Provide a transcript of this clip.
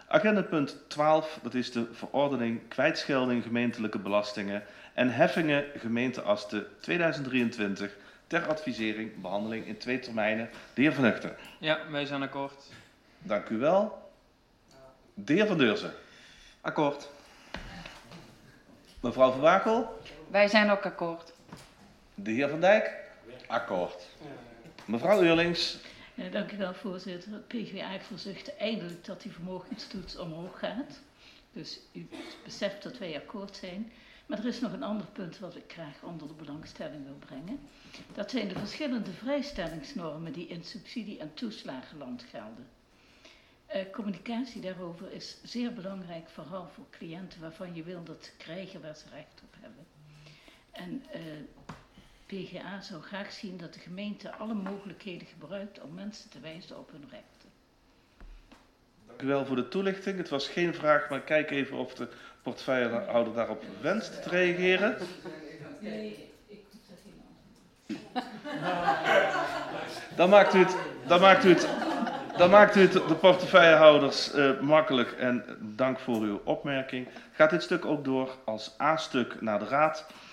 Agenda punt 12, dat is de verordening kwijtschelding gemeentelijke belastingen en heffingen gemeenteasten 2023 ter advisering, behandeling in 2 termijnen. De heer Van Hugten. Ja, wij zijn akkoord. Dank u wel. De heer Van Deurzen. Akkoord. Mevrouw Van Wakel. Wij zijn ook akkoord. De heer Van Dijk. Akkoord. Mevrouw Eurlings. Ja, dank u wel, voorzitter. Het PvdA verzucht eindelijk dat die vermogenstoets omhoog gaat. Dus u beseft dat wij akkoord zijn. Maar er is nog een ander punt wat ik graag onder de belangstelling wil brengen. Dat zijn de verschillende vrijstellingsnormen die in subsidie- en toeslagenland gelden. Communicatie daarover is zeer belangrijk, vooral voor cliënten waarvan je wil dat ze krijgen waar ze recht op hebben. En PGA zou graag zien dat de gemeente alle mogelijkheden gebruikt om mensen te wijzen op hun rechten. Dank u wel voor de toelichting. Het was geen vraag, maar kijk even of de portefeuillehouder daarop wenst te reageren. Nee, ik zeg geen antwoord. Dan maakt u het de portefeuillehouders makkelijk en dank voor uw opmerking. Gaat dit stuk ook door als A-stuk naar de Raad?